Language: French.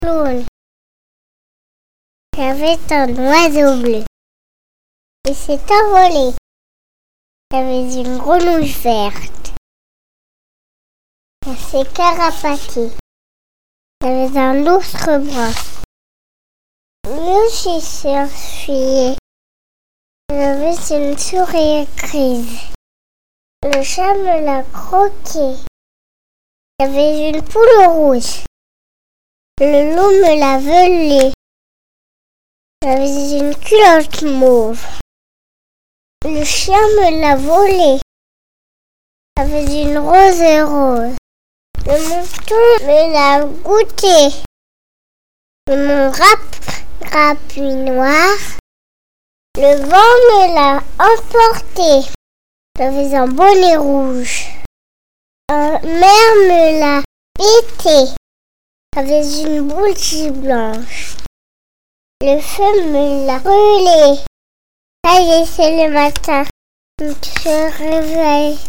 jaune. J'avais un oiseau bleu. Il s'est envolé. J'avais une grenouille verte. Elle s'est carapatée. J'avais un ours brun. Lui aussi s'est enfuyé. J'avais une souris grise. Le chat me l'a croqué. J'avais une poule rouge. Le loup me l'a volé. J'avais une culotte mauve. Le chien me l'a volé. J'avais une rose. Le mouton me l'a goûté. Et mon rapuit noir, le vent me l'a emporté. J'avais un bonnet rouge. Un mer me l'a pété. J'avais une bougie blanche. Le feu me l'a brûlé. Ça y est, c'est le matin. Je me réveille.